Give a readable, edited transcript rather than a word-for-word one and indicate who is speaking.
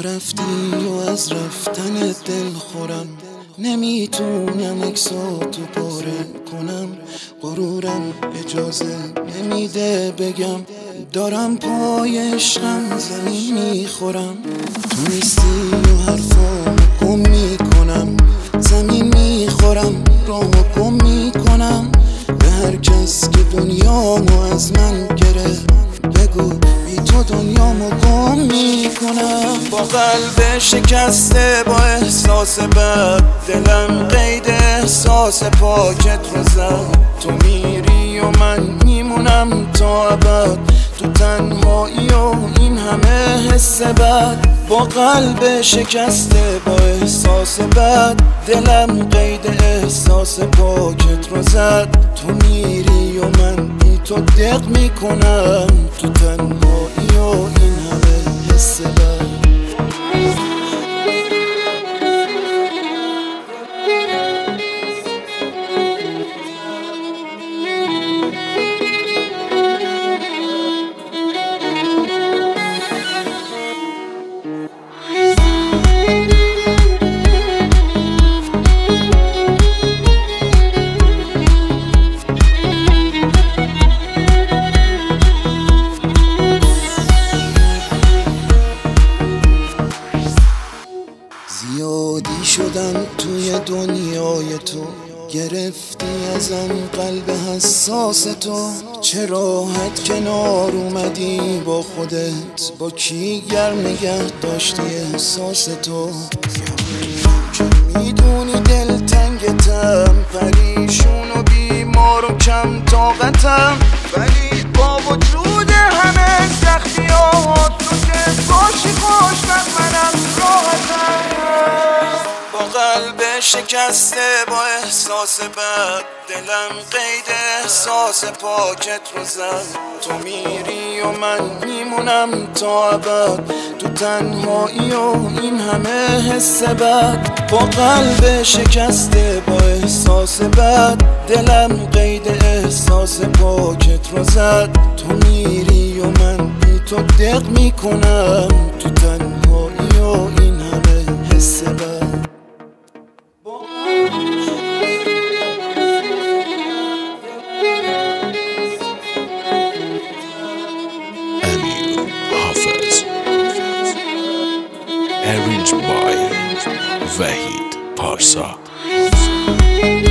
Speaker 1: تو رفتی و از رفتن دل خورم، نمیتونم اکساتو پاره کنم. غرورم اجازه نمیده بگم دارم پای عشقم زمین میخورم. تو نیستی و حرفامو گم میکنم، زمین میخورم راهو گم میکنم. به هر کس که دنیامو از من گرفت بگو بی تو دنیامو گم میکنم. با قلب شکسته با احساس بد، دلم قید احساس پاکت رو زد. تو میری و من میمونم تا ابد، تو تنهایی و این همه حس بد. با قلب شکسته با احساس بد، دلم قید احساس پاکت رو زد. تو میری و من بی تو دق میکنم، تو تنهایی و این همه حس بد. زیادی شدم توی دنیای تو، گرفتی ازم قلب حساس تو. چه راحت کنار اومدی با خودت، با کی گر نگه داشتی احساس تو. که میدونی دل تنگتم، پریشون و بیمار و کم طاقتم، ولی با وجود همه سختیات تو که باشی خوشبخت منم راحتم. با قلب شکسته با احساس بد، دلم قید احساس پاکت رو زد. تو میری و من میمونم تا ابد، تو تنهایی و این همه حس بد. با قلب شکسته با احساس بد، دلم قید احساس پاکت رو زد. تو میری و من بی تو دق میکنم، تو تنهایی و این همه حس بد.
Speaker 2: Arranged by Vahid Parsa.